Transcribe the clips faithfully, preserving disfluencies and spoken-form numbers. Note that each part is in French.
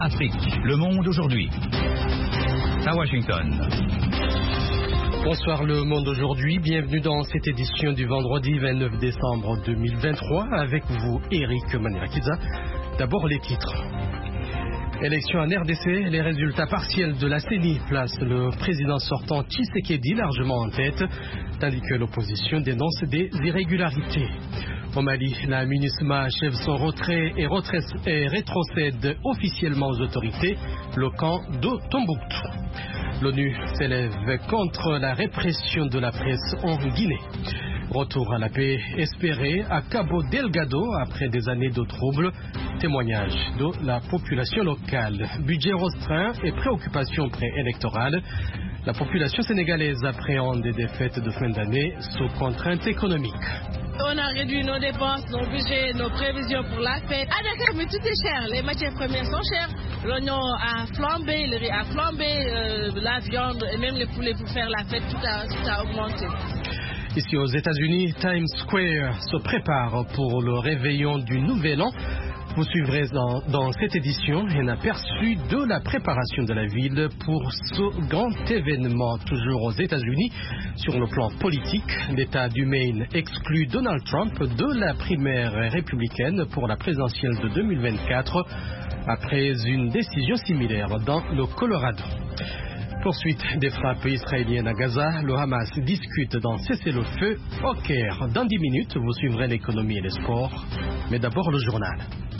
Afrique, le monde aujourd'hui. À Washington. Bonsoir le monde aujourd'hui, bienvenue dans cette édition du vendredi vingt-neuf décembre deux mille vingt-trois avec vous Eric Maniakiza. D'abord les titres. Élection en R D C, les résultats partiels de la C E N I placent le président sortant Tshisekedi largement en tête, tandis que l'opposition dénonce des irrégularités. Au Mali, la MINUSMA achève son retrait et, et rétrocède officiellement aux autorités le camp de Tombouctou. L'ONU s'élève contre la répression de la presse en Guinée. Retour à la paix espéré à Cabo Delgado après des années de troubles. Témoignage de la population locale. Budget restreint et préoccupations préélectorales. La population sénégalaise appréhende des défaites de fin d'année sous contraintes économiques. On a réduit nos dépenses, nos budgets, nos prévisions pour la fête. À Dakar, mais tout est cher. Les matières premières sont chères. L'oignon a flambé, le riz a flambé, euh, la viande et même les poulets pour faire la fête, tout a, tout a augmenté. Ici aux États-Unis, Times Square se prépare pour le réveillon du Nouvel An. Vous suivrez dans, dans cette édition un aperçu de la préparation de la ville pour ce grand événement, toujours aux États-Unis. Sur le plan politique, l'État du Maine exclut Donald Trump de la primaire républicaine pour la présidentielle de deux mille vingt-quatre après une décision similaire dans le Colorado. Poursuite des frappes israéliennes à Gaza, le Hamas discute d'un cessez-le-feu au Caire. Dans dix minutes, vous suivrez l'économie et les sports. Mais d'abord le journal.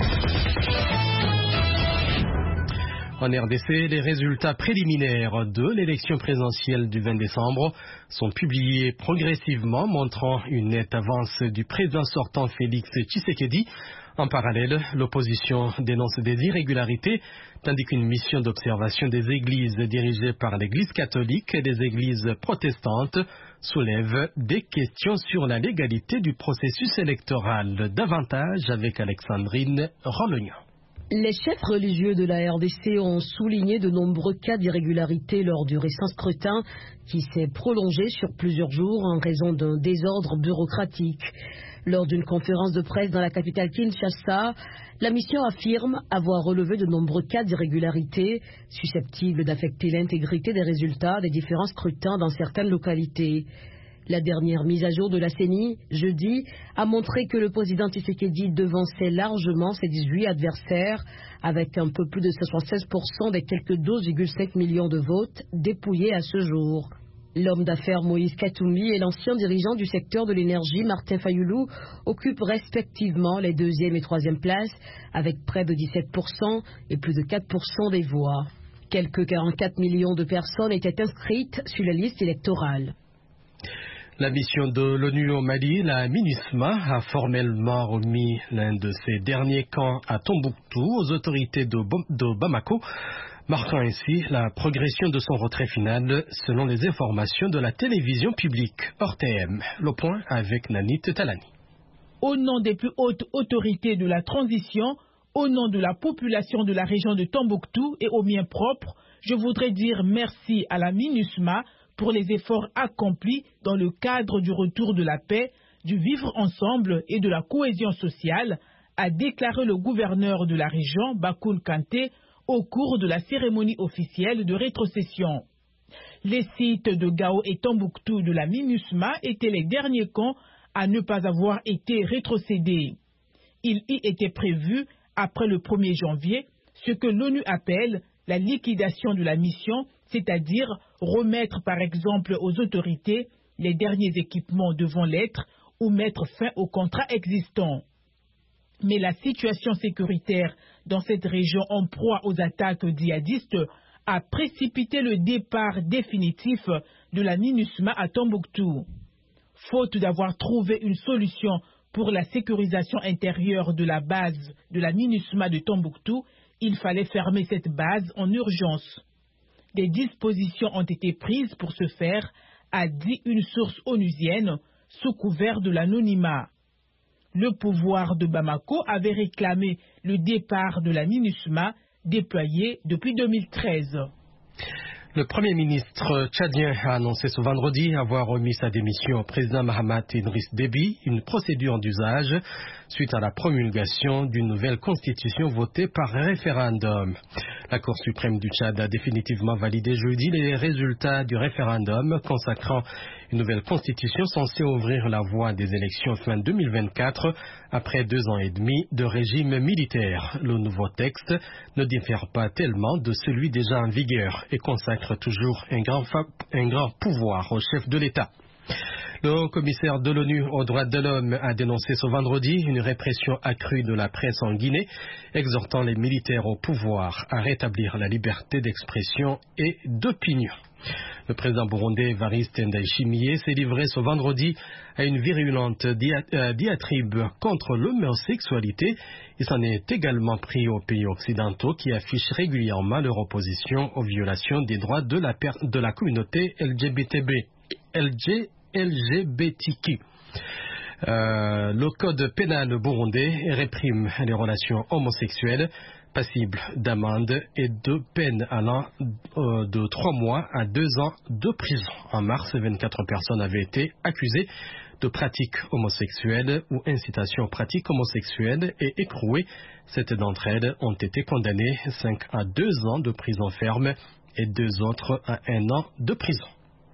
En R D C, les résultats préliminaires de l'élection présidentielle du vingt décembre sont publiés progressivement, montrant une nette avance du président sortant Félix Tshisekedi. En parallèle, l'opposition dénonce des irrégularités, tandis qu'une mission d'observation des églises dirigée par l'Église catholique et des églises protestantes soulève des questions sur la légalité du processus électoral. Davantage avec Alexandrine Rolognan. Les chefs religieux de la R D C ont souligné de nombreux cas d'irrégularité lors du récent scrutin qui s'est prolongé sur plusieurs jours en raison d'un désordre bureaucratique. Lors d'une conférence de presse dans la capitale Kinshasa, la mission affirme avoir relevé de nombreux cas d'irrégularité susceptibles d'affecter l'intégrité des résultats des différents scrutins dans certaines localités. La dernière mise à jour de la C E N I, jeudi, a montré que le président Tshisekedi devançait largement ses dix-huit adversaires, avec un peu plus de soixante-seize pour cent des quelques douze virgule cinq millions de votes dépouillés à ce jour. L'homme d'affaires Moïse Katumbi et l'ancien dirigeant du secteur de l'énergie Martin Fayoulou occupent respectivement les deuxième et troisième places, avec près de dix-sept pour cent et plus de quatre pour cent des voix. Quelques quarante-quatre millions de personnes étaient inscrites sur la liste électorale. La mission de l'ONU au Mali, la MINUSMA, a formellement remis l'un de ses derniers camps à Tombouctou aux autorités de, de Bamako, marquant ainsi la progression de son retrait final selon les informations de la télévision publique R T M. Le point avec Nanit Talani. Au nom des plus hautes autorités de la transition, au nom de la population de la région de Tombouctou et au mien propre, je voudrais dire merci à la MINUSMA pour les efforts accomplis dans le cadre du retour de la paix, du vivre ensemble et de la cohésion sociale, a déclaré le gouverneur de la région, Bakoul Kanté, au cours de la cérémonie officielle de rétrocession. Les sites de Gao et Tombouctou de la MINUSMA étaient les derniers camps à ne pas avoir été rétrocédés. Il y était prévu, après le premier janvier, ce que l'ONU appelle la liquidation de la mission, c'est-à-dire remettre par exemple aux autorités les derniers équipements devant l'être ou mettre fin aux contrats existants. Mais la situation sécuritaire dans cette région en proie aux attaques djihadistes a précipité le départ définitif de la MINUSMA à Tombouctou. Faute d'avoir trouvé une solution pour la sécurisation intérieure de la base de la MINUSMA de Tombouctou, il fallait fermer cette base en urgence. Des dispositions ont été prises pour ce faire, a dit une source onusienne sous couvert de l'anonymat. Le pouvoir de Bamako avait réclamé le départ de la MINUSMA déployée depuis deux mille treize. Le Premier ministre tchadien a annoncé ce vendredi avoir remis sa démission au président Mahamat Idriss Déby, une procédure d'usage suite à la promulgation d'une nouvelle constitution votée par référendum. La Cour suprême du Tchad a définitivement validé jeudi les résultats du référendum consacrant une nouvelle constitution censée ouvrir la voie des élections fin deux mille vingt-quatre après deux ans et demi de régime militaire. Le nouveau texte ne diffère pas tellement de celui déjà en vigueur et consacre toujours un grand, un grand pouvoir au chef de l'État. Le haut-commissaire de l'ONU aux droits de l'homme a dénoncé ce vendredi une répression accrue de la presse en Guinée, exhortant les militaires au pouvoir à rétablir la liberté d'expression et d'opinion. Le président burundais Evariste Ndayishimiye s'est livré ce vendredi à une virulente diatribe contre l'homosexualité. Il s'en est également pris aux pays occidentaux qui affichent régulièrement leur opposition aux violations des droits de la, de la communauté L G B T Q. Euh, le code pénal burundais réprime les relations homosexuelles, passibles d'amende et de peine allant euh, de trois mois à deux ans de prison. En mars, vingt-quatre personnes avaient été accusées de pratiques homosexuelles ou incitation aux pratiques homosexuelles et écrouées. Sept d'entre elles ont été condamnées cinq à deux ans de prison ferme et deux autres à un an de prison.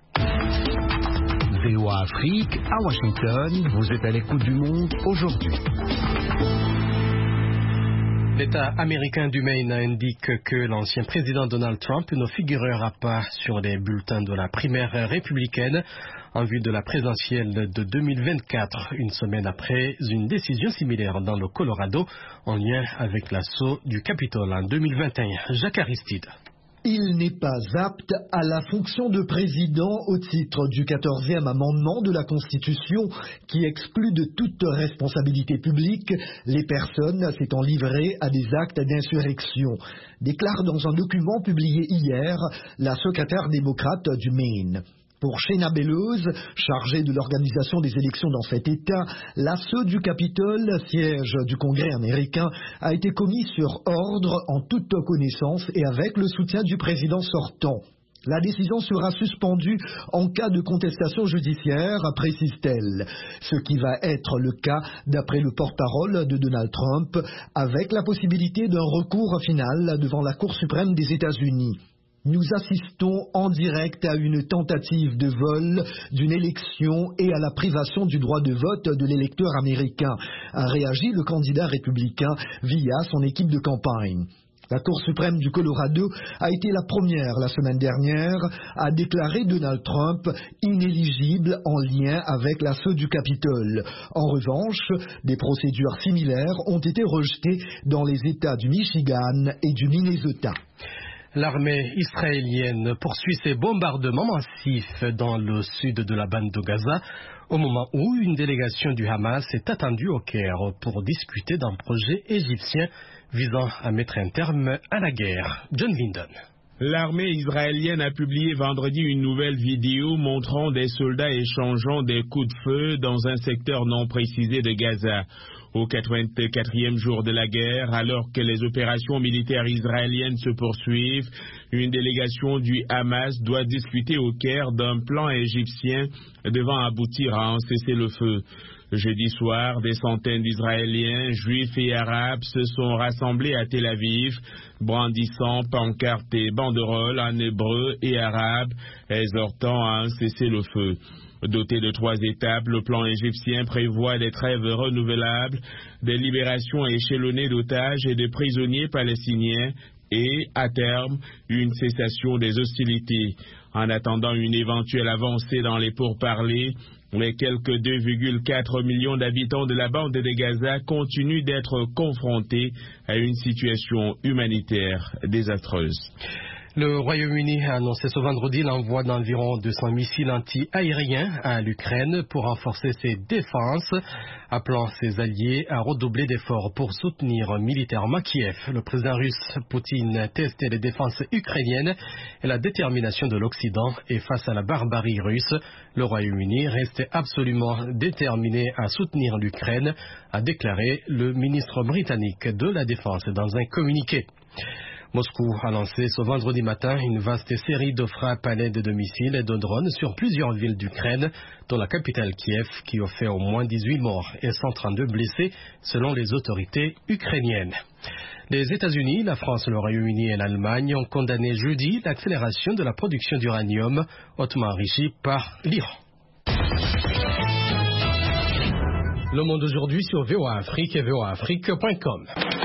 V O A Afrique, à Washington, vous êtes à l'écoute du monde aujourd'hui. L'État américain du Maine indique que l'ancien président Donald Trump ne figurera pas sur les bulletins de la primaire républicaine en vue de la présidentielle de deux mille vingt-quatre, une semaine après une décision similaire dans le Colorado en lien avec l'assaut du Capitole en deux mille vingt et un. Jacques Aristide. Il n'est pas apte à la fonction de président au titre du quatorzième amendement de la Constitution qui exclut de toute responsabilité publique les personnes s'étant livrées à des actes d'insurrection, déclare dans un document publié hier la secrétaire démocrate du Maine. Pour Shayna Bellows, chargée de l'organisation des élections dans cet État, l'assaut du Capitole, siège du Congrès américain, a été commis sur ordre, en toute connaissance et avec le soutien du président sortant. La décision sera suspendue en cas de contestation judiciaire, précise-t-elle, ce qui va être le cas d'après le porte-parole de Donald Trump, avec la possibilité d'un recours final devant la Cour suprême des États-Unis. Nous assistons en direct à une tentative de vol d'une élection et à la privation du droit de vote de l'électeur américain, a réagi le candidat républicain via son équipe de campagne. La Cour suprême du Colorado a été la première la semaine dernière à déclarer Donald Trump inéligible en lien avec l'assaut du Capitole. En revanche, des procédures similaires ont été rejetées dans les États du Michigan et du Minnesota. L'armée israélienne poursuit ses bombardements massifs dans le sud de la bande de Gaza au moment où une délégation du Hamas est attendue au Caire pour discuter d'un projet égyptien visant à mettre un terme à la guerre. John Linden. L'armée israélienne a publié vendredi une nouvelle vidéo montrant des soldats échangeant des coups de feu dans un secteur non précisé de Gaza. Au quatre-vingt-quatrième jour de la guerre, alors que les opérations militaires israéliennes se poursuivent, une délégation du Hamas doit discuter au Caire d'un plan égyptien devant aboutir à un cessez-le-feu. Jeudi soir, des centaines d'Israéliens, juifs et arabes se sont rassemblés à Tel Aviv, brandissant pancartes et banderoles en hébreu et arabe, exhortant à un cessez-le-feu. Doté de trois étapes, le plan égyptien prévoit des trêves renouvelables, des libérations échelonnées d'otages et de prisonniers palestiniens et, à terme, une cessation des hostilités. En attendant une éventuelle avancée dans les pourparlers, les quelques deux virgule quatre millions d'habitants de la bande de Gaza continuent d'être confrontés à une situation humanitaire désastreuse. Le Royaume-Uni a annoncé ce vendredi l'envoi d'environ deux cents missiles anti-aériens à l'Ukraine pour renforcer ses défenses, appelant ses alliés à redoubler d'efforts pour soutenir militairement Kiev. Le président russe Poutine testait les défenses ukrainiennes et la détermination de l'Occident, et face à la barbarie russe, le Royaume-Uni restait absolument déterminé à soutenir l'Ukraine, a déclaré le ministre britannique de la Défense dans un communiqué. Moscou a lancé ce vendredi matin une vaste série de frappes à l'aide de missiles et de drones sur plusieurs villes d'Ukraine, dont la capitale Kiev, qui a fait au moins dix-huit morts et cent trente-deux blessés, selon les autorités ukrainiennes. Les États-Unis, la France, le Royaume-Uni et l'Allemagne ont condamné jeudi l'accélération de la production d'uranium hautement enrichi par l'Iran. Le monde aujourd'hui sur V O A Afrique et V O A Afrique point com.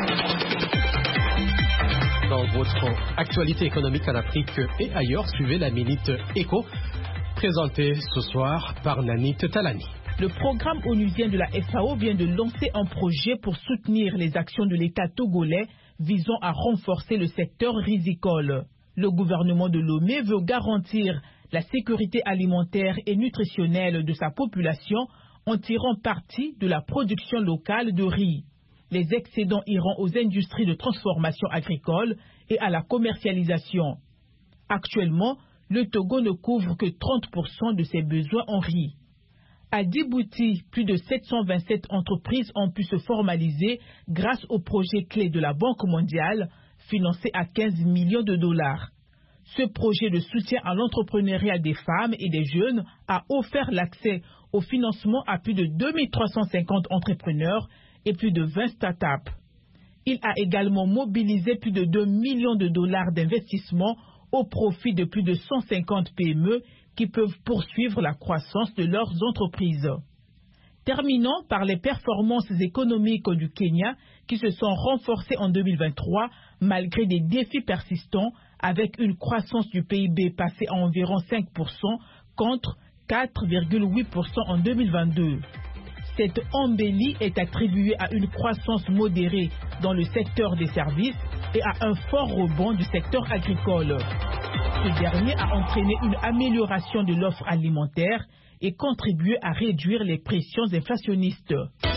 Dans votre actualité économique en Afrique et ailleurs, suivez la Minute Éco, présentée ce soir par Nanit Talani. Le programme onusien de la F A O vient de lancer un projet pour soutenir les actions de l'État togolais visant à renforcer le secteur rizicole. Le gouvernement de Lomé veut garantir la sécurité alimentaire et nutritionnelle de sa population en tirant parti de la production locale de riz. Les excédents iront aux industries de transformation agricole et à la commercialisation. Actuellement, le Togo ne couvre que trente pour cent de ses besoins en riz. À Djibouti, plus de sept cent vingt-sept entreprises ont pu se formaliser grâce au projet clé de la Banque mondiale, financé à quinze millions de dollars. Ce projet de soutien à l'entrepreneuriat des femmes et des jeunes a offert l'accès au financement à plus de deux mille trois cent cinquante entrepreneurs et plus de vingt start-up. Il a également mobilisé plus de deux millions de dollars d'investissement au profit de plus de cent cinquante P M E qui peuvent poursuivre la croissance de leurs entreprises. Terminons par les performances économiques du Kenya qui se sont renforcées en deux mille vingt-trois malgré des défis persistants avec une croissance du P I B passée à environ cinq pour cent contre quatre virgule huit pour cent en deux mille vingt-deux. Cette embellie est attribuée à une croissance modérée dans le secteur des services et à un fort rebond du secteur agricole. Ce dernier a entraîné une amélioration de l'offre alimentaire et contribué à réduire les pressions inflationnistes.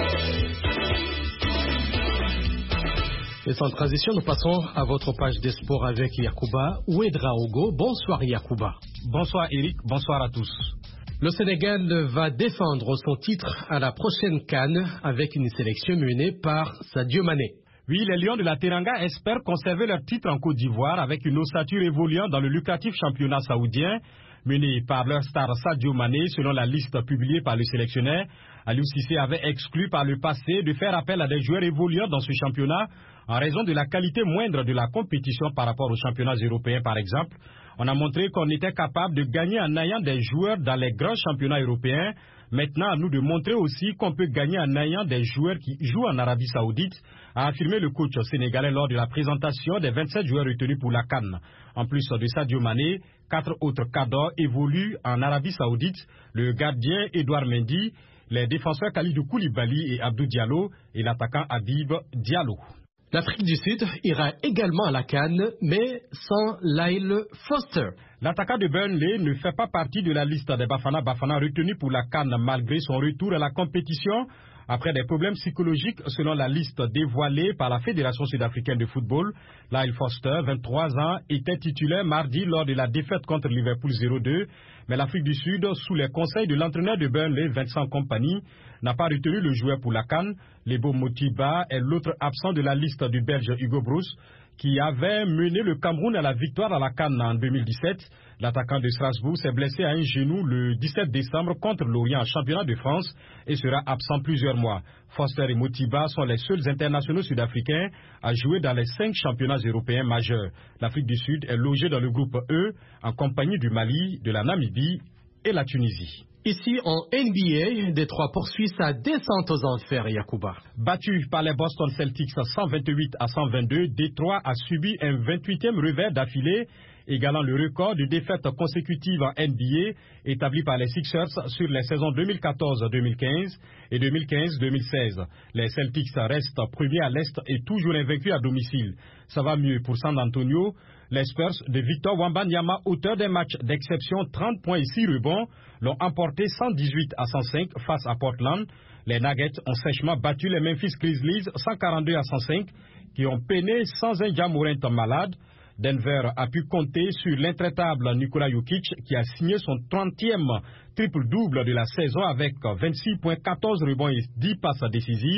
Et sans transition, nous passons à votre page des sports avec Yacouba Ouedraogo. Bonsoir Yacouba. Bonsoir Eric, bonsoir à tous. Le Sénégal va défendre son titre à la prochaine CAN avec une sélection menée par Sadio Mané. Oui, les Lions de la Teranga espèrent conserver leur titre en Côte d'Ivoire avec une ossature évoluant dans le lucratif championnat saoudien mené par leur star Sadio Mané selon la liste publiée par le sélectionneur. Aliou Cissé avait exclu par le passé de faire appel à des joueurs évoluant dans ce championnat en raison de la qualité moindre de la compétition par rapport aux championnats européens par exemple. On a montré qu'on était capable de gagner en ayant des joueurs dans les grands championnats européens. Maintenant, à nous de montrer aussi qu'on peut gagner en ayant des joueurs qui jouent en Arabie Saoudite, a affirmé le coach sénégalais lors de la présentation des vingt-sept joueurs retenus pour la CAN. En plus de Sadio Mané, quatre autres cadors évoluent en Arabie Saoudite, le gardien Edouard Mendy, les défenseurs Khalidou Koulibaly et Abdou Diallo et l'attaquant Habib Diallo. L'Afrique du Sud ira également à la CAN, mais sans Lyle Foster. L'attaquant de Burnley ne fait pas partie de la liste des Bafana Bafana retenus pour la CAN malgré son retour à la compétition après des problèmes psychologiques selon la liste dévoilée par la Fédération sud-africaine de football. Lyle Foster, vingt-trois ans, était titulaire mardi lors de la défaite contre Liverpool zéro deux, mais l'Afrique du Sud, sous les conseils de l'entraîneur de Burnley, Vincent Kompany, n'a pas retenu le joueur pour la CAN. Lebo Motiba est l'autre absent de la liste du Belge Hugo Broos, qui avait mené le Cameroun à la victoire à la CAN en deux mille dix-sept. L'attaquant de Strasbourg s'est blessé à un genou le dix-sept décembre contre l'Orient en championnat de France et sera absent plusieurs mois. Foster et Motiba sont les seuls internationaux sud-africains à jouer dans les cinq championnats européens majeurs. L'Afrique du Sud est logée dans le groupe E en compagnie du Mali, de la Namibie et la Tunisie. Ici, en N B A, Détroit poursuit sa descente aux enfers, Yacouba. Battu par les Boston Celtics cent vingt-huit à cent vingt-deux, Détroit a subi un vingt-huitième revers d'affilée, égalant le record de défaites consécutives en N B A établi par les Sixers sur les saisons deux mille quatorze deux mille quinze et deux mille quinze deux mille seize. Les Celtics restent premiers à l'Est et toujours invaincus à domicile. Ça va mieux pour San Antonio. Les Spurs de Victor Wembanyama, auteur d'un match d'exception, trente points et six rebonds, l'ont emporté cent dix-huit à cent cinq face à Portland. Les Nuggets ont sèchement battu les Memphis Grizzlies cent quarante-deux à cent cinq, qui ont peiné sans un Ja Morant malade. Denver a pu compter sur l'intraitable Nikola Jokic qui a signé son trentième triple-double de la saison avec vingt-six points, quatorze rebonds et dix passes décisives.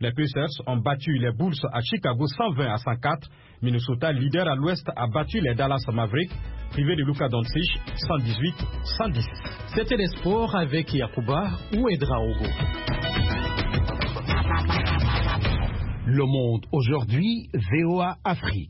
Les Pacers ont battu les Bulls à Chicago cent vingt à cent quatre. Minnesota, leader à l'ouest, a battu les Dallas Mavericks, privé de Luka Doncic, cent dix-huit à cent dix. C'était les sports avec Yacouba Ouedraogo. Le Monde aujourd'hui, V O A Afrique.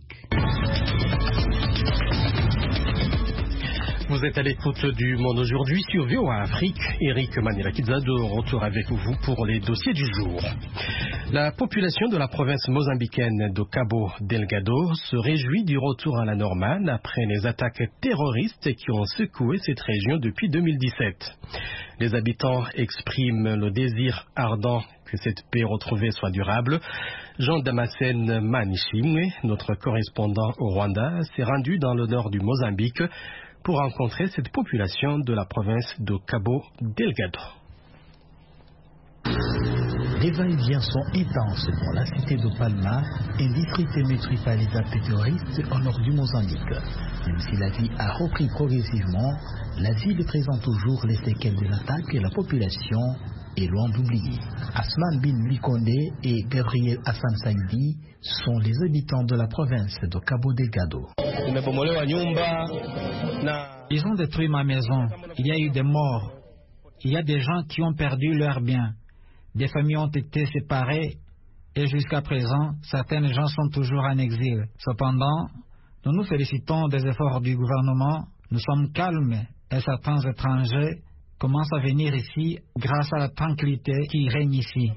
Vous êtes à l'écoute du Monde aujourd'hui sur V O A Afrique. Eric Manirakidza de retour avec vous pour les dossiers du jour. La population de la province mozambicaine de Cabo Delgado se réjouit du retour à la normale après les attaques terroristes qui ont secoué cette région depuis deux mille dix-sept. Les habitants expriment le désir ardent que cette paix retrouvée soit durable. Jean Damascène Manishimwe, notre correspondant au Rwanda, s'est rendu dans le nord du Mozambique pour rencontrer cette population de la province de Cabo Delgado. Les va-et-vient sont intenses dans la cité de Palma, un district meurtri par les attaques terroristes au nord du Mozambique. Même si la vie a repris progressivement, la ville présente toujours les séquelles de l'attaque et la population est loin d'oublier. Asman Bin Likonde et Gabriel Hassan Saidi sont les habitants de la province de Cabo Delgado. Ils ont détruit ma maison. Il y a eu des morts. Il y a des gens qui ont perdu leurs biens. Des familles ont été séparées et jusqu'à présent, certains gens sont toujours en exil. Cependant, nous nous félicitons des efforts du gouvernement. Nous sommes calmes et certains étrangers commencent à venir ici grâce à la tranquillité qui règne ici.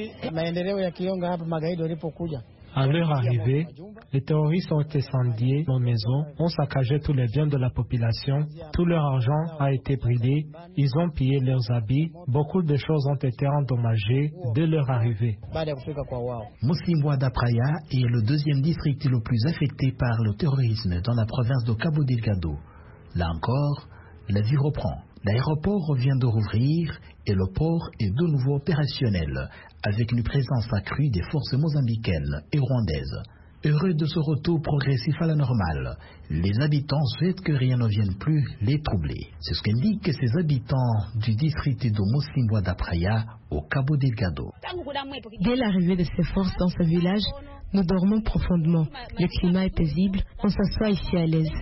À leur arrivée, les terroristes ont incendié nos maisons, ont saccagé tous les biens de la population, tout leur argent a été bridé, ils ont pillé leurs habits, beaucoup de choses ont été endommagées dès leur arrivée. Mocimboa Praia est le deuxième district le plus affecté par le terrorisme dans la province de Cabo Delgado. Là encore, la vie reprend. L'aéroport vient de rouvrir et le port est de nouveau opérationnel, avec une présence accrue des forces mozambicaines et rwandaises. Heureux de ce retour progressif à la normale, les habitants souhaitent que rien ne vienne plus les troubler. C'est ce qu'indiquent ces habitants du district de Mocimboa da Praia au Cabo Delgado. Dès l'arrivée de ces forces dans ce village, nous dormons profondément. Le climat est paisible, on s'assoit ici à l'aise.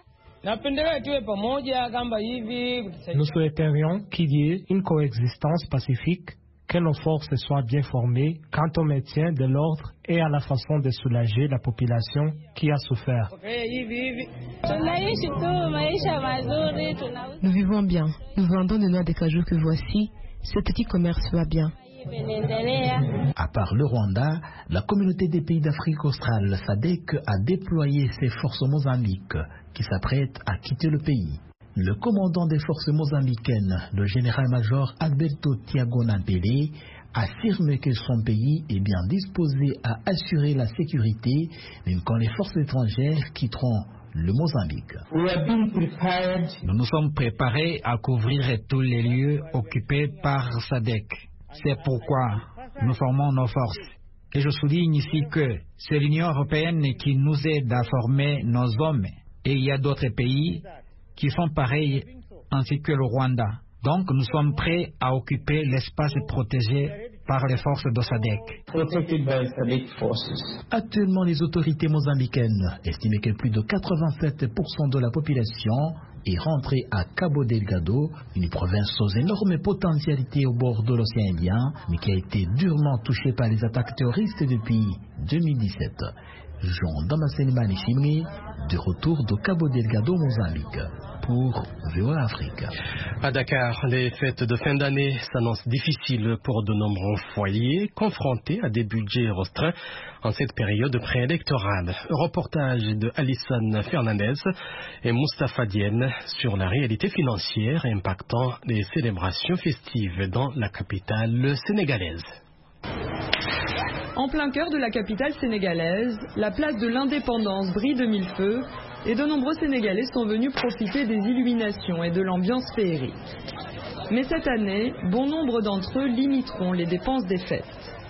Nous souhaiterions qu'il y ait une coexistence pacifique, que nos forces soient bien formées quant au maintien de l'ordre et à la façon de soulager la population qui a souffert. Nous vivons bien. Nous vendons des noix de cajou que voici. Ce petit commerce va bien. À part le Rwanda, la communauté des pays d'Afrique australe, S A D C, a déployé ses forces au Mozambique, qui s'apprêtent à quitter le pays. Le commandant des forces mozambicaines, le général-major Alberto Tiago Nambele, affirme que son pays est bien disposé à assurer la sécurité, même quand les forces étrangères quitteront le Mozambique. Nous nous sommes préparés à couvrir tous les lieux occupés par S A D C. C'est pourquoi nous formons nos forces. Et je souligne ici que c'est l'Union européenne qui nous aide à former nos hommes. Et il y a d'autres pays qui sont pareils, ainsi que le Rwanda. Donc nous sommes prêts à occuper l'espace protégé par les forces de S A D C. Actuellement, les autorités mozambicaines estiment que plus de quatre-vingt-sept pour cent de la population est rentrée à Cabo Delgado, une province aux énormes potentialités au bord de l'océan Indien, mais qui a été durement touchée par les attaques terroristes depuis deux mille dix-sept. Jean Damascène Manishimwe, de retour de Cabo Delgado, Mozambique, pour V O A Afrique. À Dakar, les fêtes de fin d'année s'annoncent difficiles pour de nombreux foyers confrontés à des budgets restreints en cette période préélectorale. Reportage de Alison Fernandez et Moustapha Diène sur la réalité financière impactant les célébrations festives dans la capitale sénégalaise. En plein cœur de la capitale sénégalaise, la place de l'Indépendance brille de mille feux et de nombreux Sénégalais sont venus profiter des illuminations et de l'ambiance féerique. Mais cette année, bon nombre d'entre eux limiteront les dépenses des fêtes.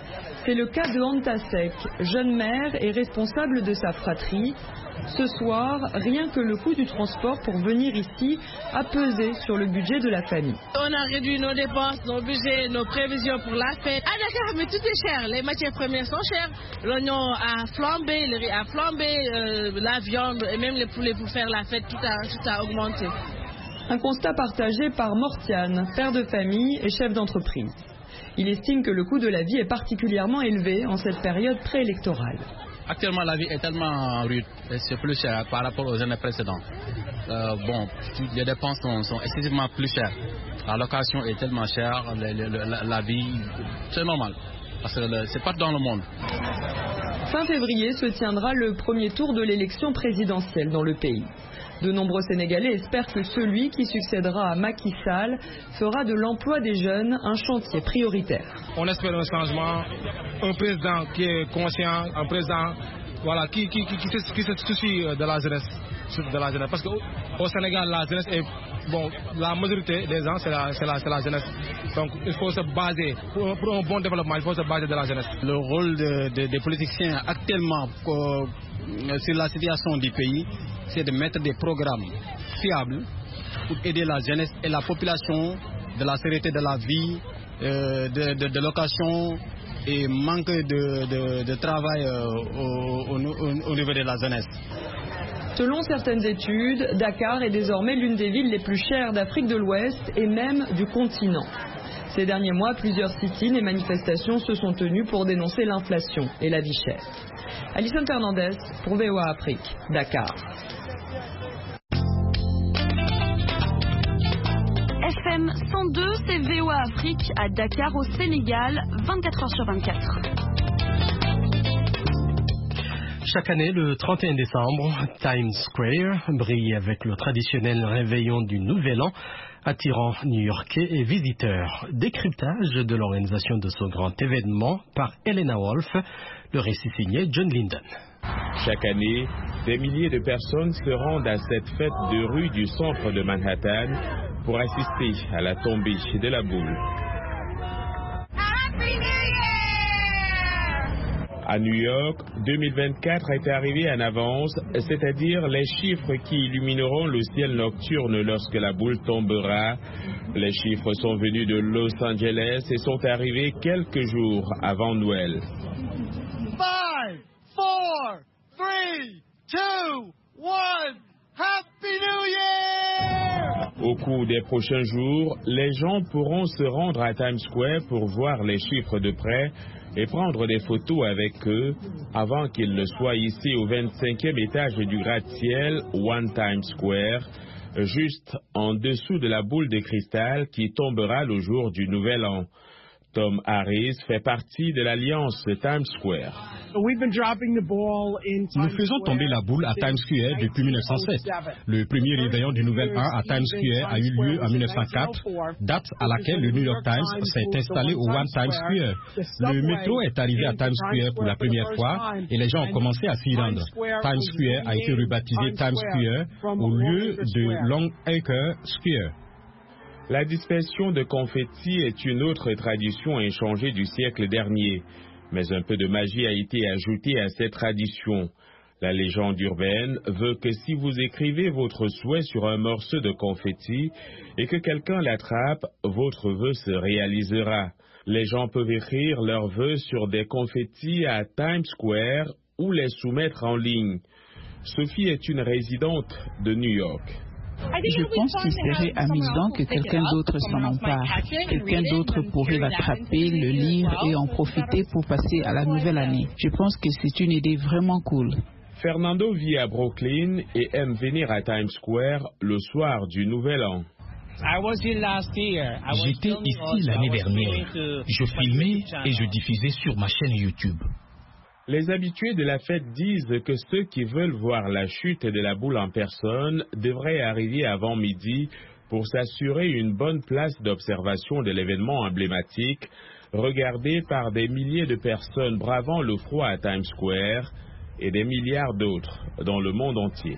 C'est le cas de Antasek, jeune mère et responsable de sa fratrie. Ce soir, rien que le coût du transport pour venir ici a pesé sur le budget de la famille. On a réduit nos dépenses, nos budgets, nos prévisions pour la fête. À Dakar, mais tout est cher. Les matières premières sont chères. L'oignon a flambé, le riz a flambé, euh, la viande et même les poulets pour faire la fête, tout a, tout a augmenté. Un constat partagé par Mortiane, père de famille et chef d'entreprise. Il estime que le coût de la vie est particulièrement élevé en cette période préélectorale. Actuellement, la vie est tellement rude et c'est plus cher par rapport aux années précédentes. Euh, bon, les dépenses sont, sont excessivement plus chères. La location est tellement chère, le, le, la, la vie, c'est normal, parce que c'est pas dans le monde. Fin février se tiendra le premier tour de l'élection présidentielle dans le pays. De nombreux Sénégalais espèrent que celui qui succédera à Macky Sall fera de l'emploi des jeunes un chantier prioritaire. On espère un changement, un président qui est conscient, un président voilà, qui, qui, qui, qui, se, qui se soucie de la jeunesse. De la jeunesse. Parce qu'au Sénégal, la jeunesse est, bon, la majorité des gens, c'est la, c'est la, c'est la jeunesse. Donc il faut se baser, pour, pour un bon développement, il faut se baser de la jeunesse. Le rôle de, de, des politiciens actuellement pour, sur la situation du pays, c'est de mettre des programmes fiables pour aider la jeunesse et la population de la sécurité de la vie, euh, de, de, de location et manque de, de, de travail euh, au, au, au niveau de la jeunesse. Selon certaines études, Dakar est désormais l'une des villes les plus chères d'Afrique de l'Ouest et même du continent. Ces derniers mois, plusieurs sit-ins et manifestations se sont tenues pour dénoncer l'inflation et la vie chère. Alison Fernandez pour V O A Afrique, Dakar. F M cent deux, c'est V O A Afrique à Dakar au Sénégal, vingt-quatre heures sur vingt-quatre. Chaque année, le trente et un décembre, Times Square brille avec le traditionnel réveillon du Nouvel An, attirant New-Yorkais et visiteurs. Décryptage de l'organisation de ce grand événement par Elena Wolf, le récit signé John Linden. Chaque année, des milliers de personnes se rendent à cette fête de rue du centre de Manhattan pour assister à la tombée de la boule. À New York, deux mille vingt-quatre est arrivé en avance, c'est-à-dire les chiffres qui illumineront le ciel nocturne lorsque la boule tombera. Les chiffres sont venus de Los Angeles et sont arrivés quelques jours avant Noël. Five, four, three, two, one, Happy New Year! Au cours des prochains jours, les gens pourront se rendre à Times Square pour voir les chiffres de près et prendre des photos avec eux avant qu'ils ne soient ici au vingt-cinquième étage du gratte-ciel One Times Square, juste en dessous de la boule de cristal qui tombera le jour du Nouvel An. Tom Harris fait partie de l'alliance Times Square. Nous faisons tomber la boule à Times Square depuis mille neuf cent sept. Le premier réveillon du Nouvel An à Times Square a eu lieu en mille neuf cent quatre, date à laquelle le New York Times s'est installé au One Times Square. Le métro est arrivé à Times Square pour la première fois et les gens ont commencé à s'y rendre. Times Square a été rebaptisé Times Square au lieu de Longacre Square. La dispersion de confettis est une autre tradition inchangée du siècle dernier. Mais un peu de magie a été ajoutée à cette tradition. La légende urbaine veut que si vous écrivez votre souhait sur un morceau de confetti et que quelqu'un l'attrape, votre vœu se réalisera. Les gens peuvent écrire leurs vœux sur des confettis à Times Square ou les soumettre en ligne. Sophie est une résidente de New York. Je pense qu'il serait amusant que quelqu'un d'autre s'en empare. Quelqu'un d'autre pourrait l'attraper, le lire et en profiter pour passer à la nouvelle année. Je pense que c'est une idée vraiment cool. Fernando vit à Brooklyn et aime venir à Times Square le soir du Nouvel An. J'étais ici l'année dernière. Je filmais et je diffusais sur ma chaîne YouTube. Les habitués de la fête disent que ceux qui veulent voir la chute de la boule en personne devraient arriver avant midi pour s'assurer une bonne place d'observation de l'événement emblématique, regardé par des milliers de personnes bravant le froid à Times Square et des milliards d'autres dans le monde entier.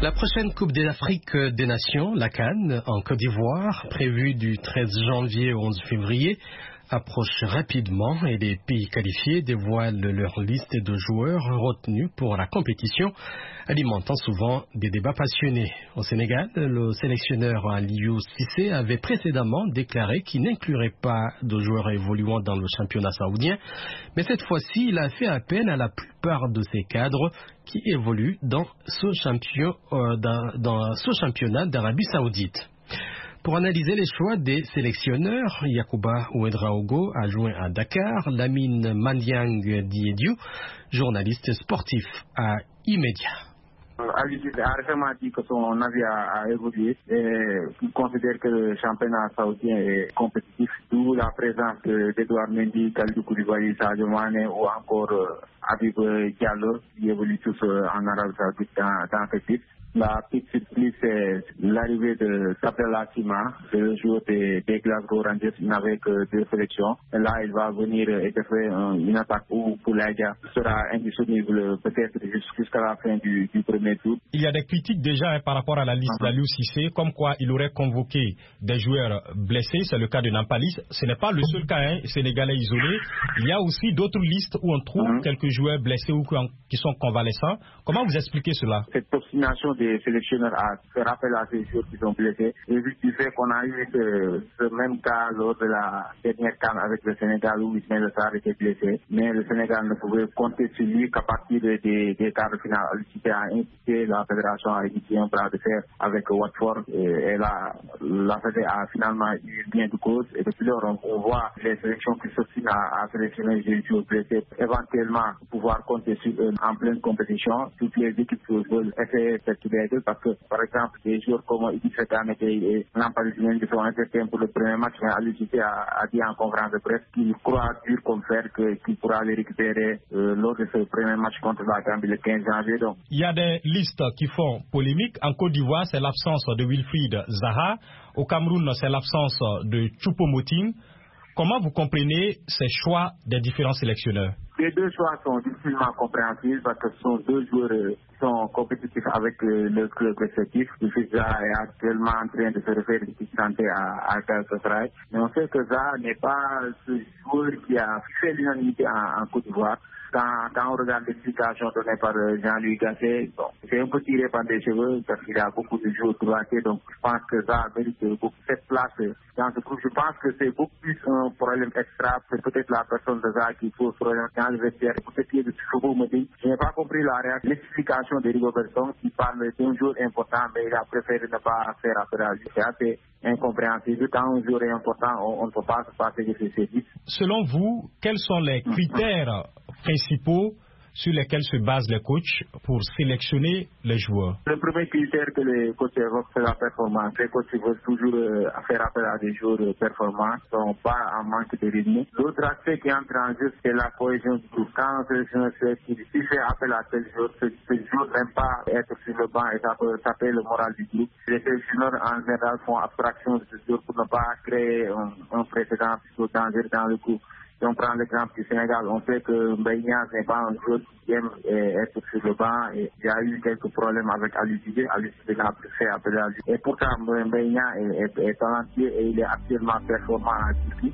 La prochaine Coupe d'Afrique des Nations, la CAN, en Côte d'Ivoire, prévue du treize janvier au onze février, approche rapidement et les pays qualifiés dévoilent leur liste de joueurs retenus pour la compétition, alimentant souvent des débats passionnés. Au Sénégal, le sélectionneur Aliou Cissé avait précédemment déclaré qu'il n'inclurait pas de joueurs évoluant dans le championnat saoudien, mais cette fois-ci, il a fait appel à la plupart de ses cadres qui évoluent dans ce, champion, euh, dans, dans ce championnat d'Arabie Saoudite. Pour analyser les choix des sélectionneurs, Yacouba Ouedraogo a joint à Dakar Lamine Mandiang Diédiou, journaliste sportif à Immédiat. Aliou a récemment dit que son avis a, a évolué et qu'il considère que le championnat saoudien est compétitif, d'où la présence d'Edouard Mendy, Kalidou Koulibaly, Sadio Mané ou encore euh, Habib Diallo qui évoluent tous euh, en Arabie Saoudite dans, dans cette équipe. La petite surprise, c'est l'arrivée de Sabdallah Sima, le joueur des, des Glasgow Rangers. Il n'avait que deux sélections. Et là, il va venir et faire une attaque où Poulaïdia sera indisponible peut-être jusqu'à la fin du, du premier tour. Il y a des critiques déjà hein, par rapport à la liste uh-huh. d'Aliou Cissé, comme quoi il aurait convoqué des joueurs blessés. C'est le cas de Nampalis. Ce n'est pas le seul cas hein, sénégalais isolé. Il y a aussi d'autres listes où on trouve uh-huh. quelques joueurs blessés ou qui sont convalescents. Comment vous expliquez cela? Cette obstination des sélectionneurs à faire appel à ces joueurs qui sont blessés. Et vu du fait qu'on a eu ce, ce même cas lors de la dernière CAN avec le Sénégal où Ismaël Sarr était blessé, mais le Sénégal ne pouvait compter sur lui qu'à partir des, des quarts de finale. Il a incité la fédération à initier un bras de fer avec Watford et, et la, la fédération a finalement eu bien de cause. Et depuis lors, on, on voit les sélections qui s'obstinent à, à sélectionner des joueurs blessés, éventuellement pouvoir compter sur eux en pleine compétition. Toutes les équipes veulent essayer de parce que, par exemple, des joueurs comme Idrissa Gana et Nampalys Mendy sont incertains pour le premier match, mais Aliou Cissé a, a dit en conférence de presse qu'il croit dur comme fer qu'il pourra les récupérer euh, lors de ce premier match contre la Gambie le quinze janvier. Donc. Il y a des listes qui font polémique. En Côte d'Ivoire, c'est l'absence de Wilfried Zaha. Au Cameroun, c'est l'absence de Choupo-Moting. Comment vous comprenez ces choix des différents sélectionneurs? Les deux choix sont difficilement compréhensibles parce que ce sont deux joueurs qui sont compétitifs avec le club respectif. Wilfried Zaha est actuellement en train de se refaire une petite santé à, à Galatasaray. Mais on sait que Zaha n'est pas ce joueur qui a fait l'unanimité en, en Côte d'Ivoire. Quand, quand on regarde l'explication donnée par Jean-Louis Gasset, bon, c'est un peu tiré par des cheveux parce qu'il a beaucoup de joueurs droitiers. Donc je pense que Zaha mérite beaucoup cette place dans ce groupe. Je pense que c'est beaucoup plus un problème extra. C'est peut-être la personne de Zaha qui pose problème dans le vestiaire. Pour ce qui est de Choupo-Moting, je n'ai pas compris la réaction, l'explication de Rigobertson qui parle d'un joueur important, mais il a préféré ne pas faire appel à lui. C'est assez incompréhensible. Quand un joueur est important, on, on ne peut pas se passer de ses services. Selon vous, quels sont les critères principaux sur lesquels se basent les coachs pour sélectionner les joueurs? Le premier critère que les coachs évoquent, c'est la performance. Les coachs veulent toujours euh, faire appel à des joueurs performants, qui ne sont pas en manque de rythme. L'autre aspect qui entre en jeu, c'est la cohésion du groupe. Quand un sélectionneur fait appel à tel joueur, ce, ce joueur n'aime pas être sur le banc et ça peut taper le moral du groupe. Les sélectionneurs en général font abstraction de ce joueur pour ne pas créer un, un précédent plutôt dangereux dans le groupe. Si on prend l'exemple du Sénégal, on sait que Mbaye Niang n'est pas un joueur qui aime être sur le banc et il y a eu quelques problèmes avec Aliou Cissé. Aliou Cissé n'a plus fait appel à lui. Et pourtant, Mbaye Niang est, est, est talentueux et il est actuellement performant en Turquie.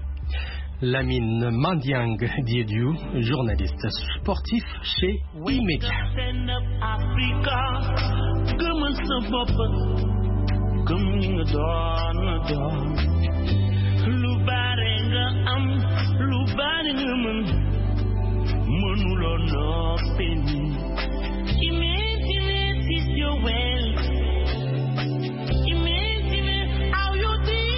Lamine Mandiang Diédiou, journaliste sportif chez Immédiat. Lu bare nga am lu bare nga mën mënuloo noppi imagine if you're well imagine how you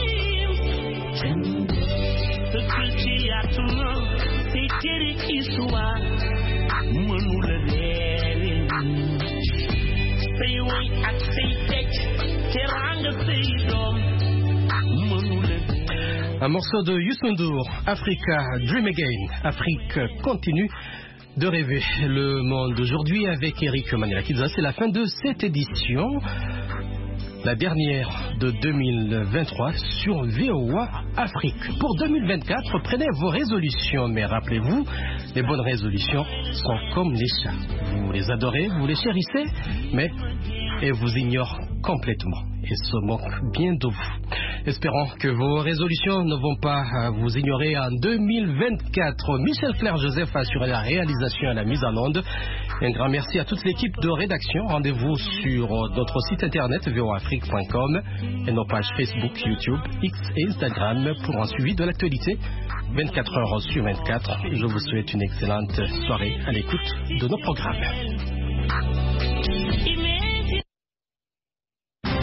dream ce que ci àdduna te cëri histoire mënula leeri say woy ak say teg teranga say doom mënula. Un morceau de Youssou N'Dour, Africa Dream Again. Afrique continue de rêver. Le monde d'aujourd'hui avec Eric Maniela-Kidza. C'est la fin de cette édition, la dernière de deux mille vingt-trois sur V O A Afrique. Pour deux mille vingt-quatre, prenez vos résolutions, mais rappelez-vous, les bonnes résolutions sont comme les chats. Vous les adorez, vous les chérissez, mais et vous ignore complètement et se moque bien de vous. Espérons que vos résolutions ne vont pas vous ignorer en deux mille vingt-quatre. Michel Claire-Joseph a assuré la réalisation et la mise en onde. Un grand merci à toute l'équipe de rédaction. Rendez-vous sur notre site internet v o afrique point com et nos pages Facebook, YouTube, X et Instagram pour un suivi de l'actualité vingt-quatre heures sur vingt-quatre. Je vous souhaite une excellente soirée à l'écoute de nos programmes.